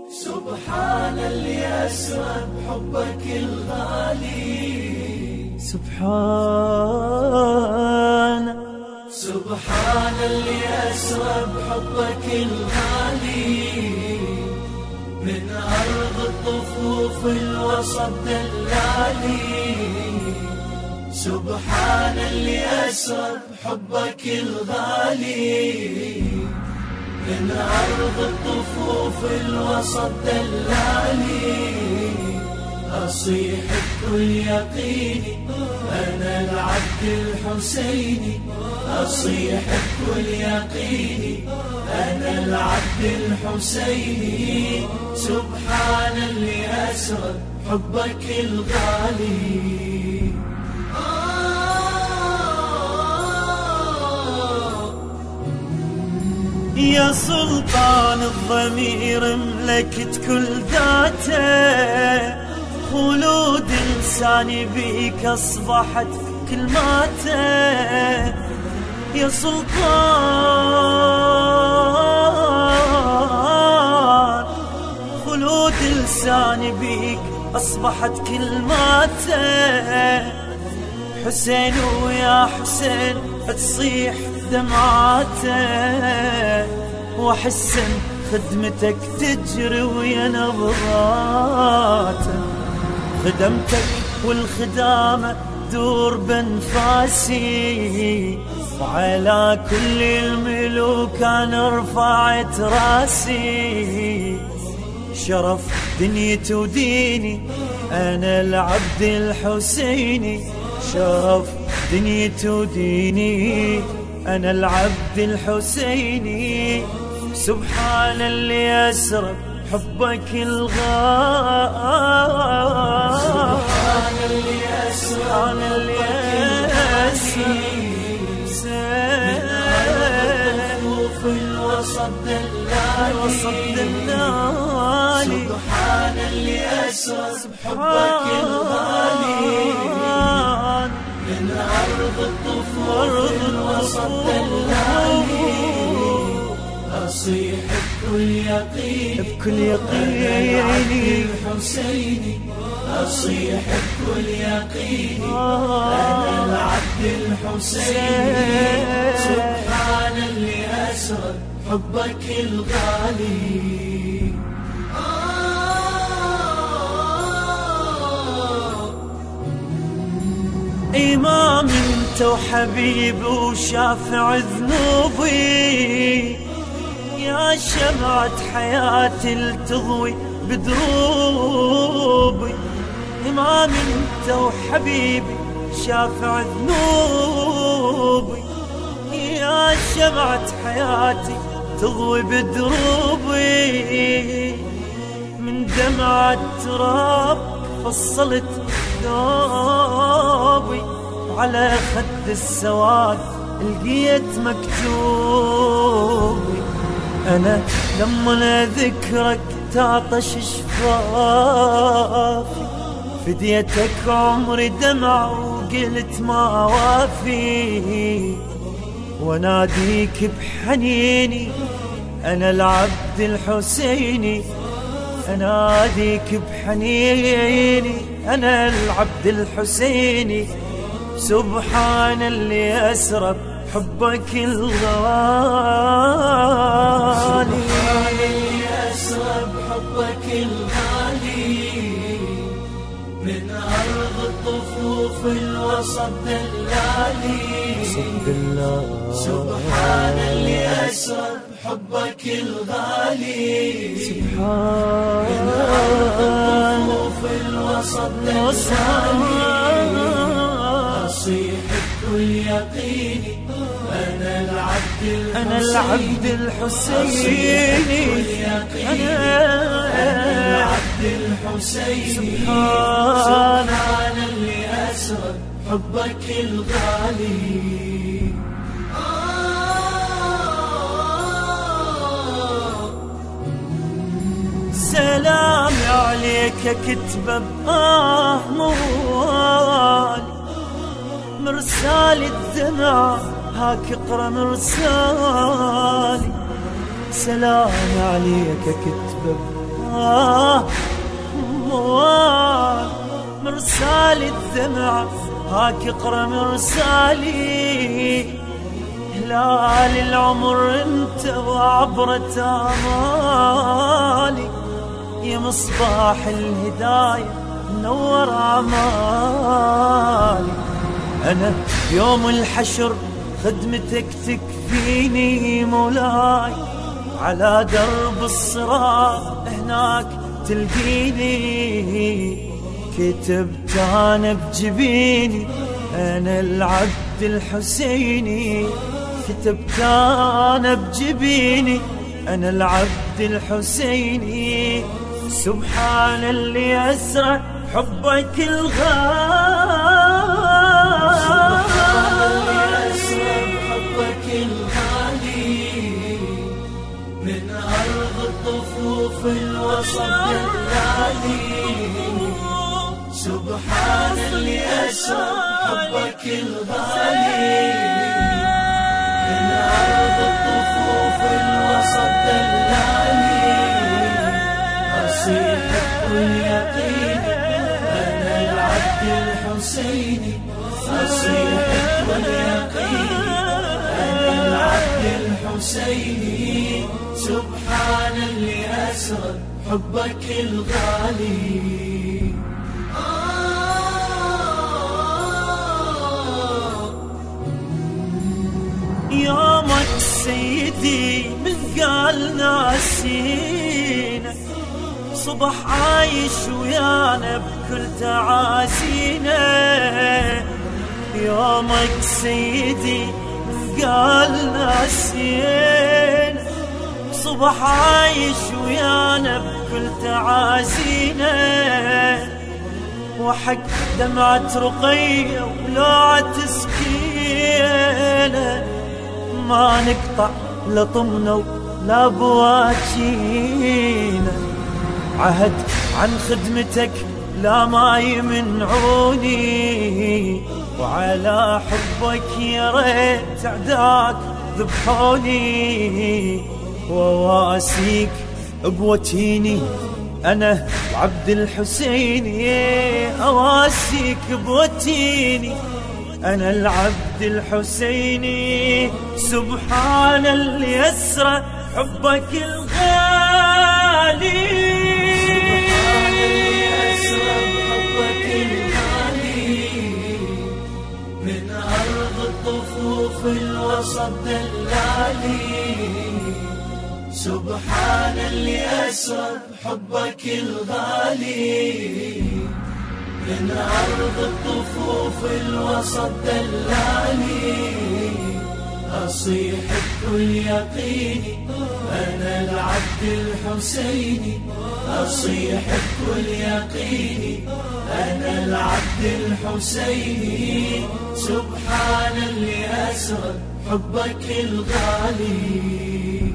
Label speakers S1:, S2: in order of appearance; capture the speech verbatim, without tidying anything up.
S1: سبحان اللي أسرى بحبك الغالي.
S2: سبحان
S1: سبحان اللي أسرى بحبك الغالي، من أرض الطفوف الوسط دلالي. سبحان اللي أسرى بحبك الغالي، من أرض الطفوف الوسط دلالي. أصيح بكل يقيني أنا العبد الحسيني، أصيح بكل يقيني أنا العبد الحسيني. سبحان اللي أسرى حبك الغالي.
S2: يا سلطان الضمير ملكت كل ذاته، خلود لساني بيك أصبحت كلماته. يا سلطان خلود لساني بيك أصبحت كلماته. حسين ويا حسين تصيح دمعاته، واحس خدمتك تجري ويا نبضاته. خدمتك والخدامة دور بنفاسي، وعلى كل الملوك أنا رفعت راسي. شرف دنيتي وديني أنا العبد الحسيني، شرف دنيتي وديني أنا العبد الحسيني. سبحان اللي أسرى حبك الغالي.
S1: سبحان اللي أسرى في الوسط دلالي. سبحان اللي أسرى بحبك الغالي، من أرض الطفوف الوسط دلالي. أصيح بكل يقين
S2: بكل يقيني
S1: الحسيني، أصيح بكل يقين أنا العبد الحسيني. سبحان اللي أسرى حبك الغالي.
S2: إمام انت وحبيب وشافع ذنوبي، يا شمعة حياتي التضوي بدروبي. إمام انت وحبيبي شافع ذنوبي، يا شمعة حياتي تضوي بدروبي. من دمعة تراب فصلت ثوبي، وعلى خد السواد لقيت مكتوبي. أنا لما ذكرك تعطش شفافي، فديتك عمري دمع وقلت ما وافي. وناديك بحنيني أنا العبد الحسيني، أناديك بحنيني أنا العبد الحسيني. سبحان اللي أسرى بحبك الغالي.
S1: سبحان اللي أسرى بحبك الغالي، من أرض الطفوف الوسط دلالي. سبحان اللي أسرى بحبك الغالي،
S2: سبحان
S1: من أرض الطفوف الوسط دلالي. أصيح بكل يقيني أنا العبد الحسيني،
S2: أنا العبد الحسيني،
S1: أنا العبد الحسيني. سبحان اللي أسرى حبك الغالي.
S2: سلام عليك كتب بآه موالي، مرسال الدمع هاك اقرا مرسالي. سلام عليك كتب آه موال مرسال الدمع هاك اقرا مرسالي، هلال العمر انت وعبرة امالي، يا مصباح الهداية نور اعمالي. انا يوم الحشر خدمتك تكفيني مولاي، على درب الصراط هناك تلقيني، كتبت انا بجبيني انا العبد الحسيني، كتبت انا بجبيني انا العبد الحسيني. سبحان اللي اسرى حبك
S1: الغالي، من أرض الطفوف الوسط دلالي. سبحان اللي أسرى حبك الغالي، من أرض الطفوف الوسط دلالي. أصيح اليقين أنا العبد الحسيني، أصيح اليقين أنا العبد الحسيني. سبحان اللي أسرى حبك الغالي.
S2: يومك سيدي من قال ناسينا، صبح عايش ويانا بكل تعازينا. يومك سيدي من قال ناسينا، صبح عايش ويانا بكل تعازينا. وحق دمعة رقية ولوعة سكينة، ما نقطع لطمنا ولا بواجينا. عهد عن خدمتك لا ما يمنعوني، وعلى حبك يا ريت عداك ذبحوني. وواسيك بوتيني أنا عبد الحسيني، أواسيك بوتيني أنا العبد الحسيني. سبحان اللي أسرى حبك الغالي،
S1: سبحان اللي أسرى بحبك الغالي، من أرض الطفوف الوسط دلالي. سبحان اللي أسرى بحبك الغالي، من أرض الطفوف الوسط دلالي. أصيح بكل يقيني أنا العبد الحسيني، أصيح بكل يقيني أنا العبد الحسيني. سبحان اللي أسرى حبك الغالي.